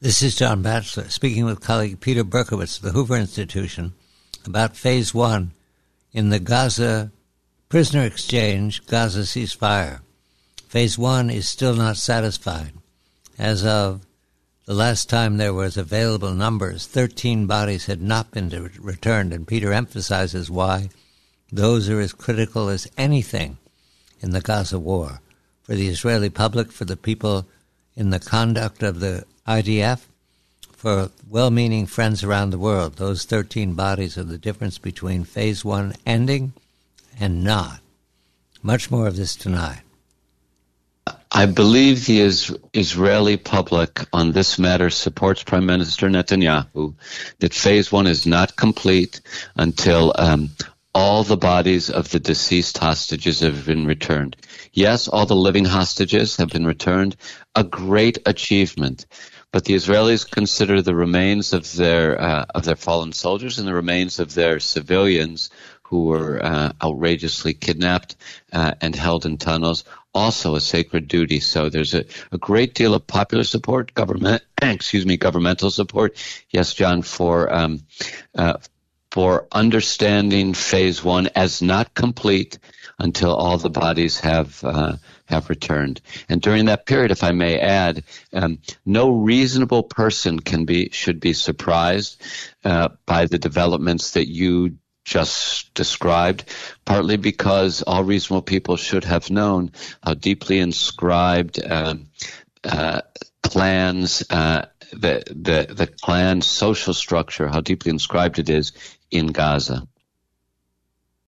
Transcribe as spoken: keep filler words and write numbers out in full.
This is John Batchelor speaking with colleague Peter Berkowitz of the Hoover Institution about Phase One in the Gaza prisoner exchange, Gaza ceasefire. Phase One is still not satisfied. As of the last time there was available numbers, thirteen bodies had not been returned, and Peter emphasizes why those are as critical as anything in the Gaza war. For the Israeli public, for the people in the conduct of the I D F, for well-meaning friends around the world, those thirteen bodies are the difference between Phase One ending and not. Much more of this tonight. I believe the is- Israeli public on this matter supports Prime Minister Netanyahu, that Phase One is not complete until um, all the bodies of the deceased hostages have been returned. Yes, all the living hostages have been returned, a great achievement. But the Israelis consider the remains of their uh, of their fallen soldiers and the remains of their civilians who were uh, outrageously kidnapped uh, and held in tunnels also a sacred duty. So there's a, a great deal of popular support, government, excuse me, governmental support. Yes, John, for um, uh, for understanding Phase One as not complete until all the bodies have uh, have returned. And during that period, if I may add, um, no reasonable person can be should be surprised uh, by the developments that you just described, partly because all reasonable people should have known how deeply inscribed um, uh, clans, uh, the, the, the clan social structure, how deeply inscribed it is in Gaza.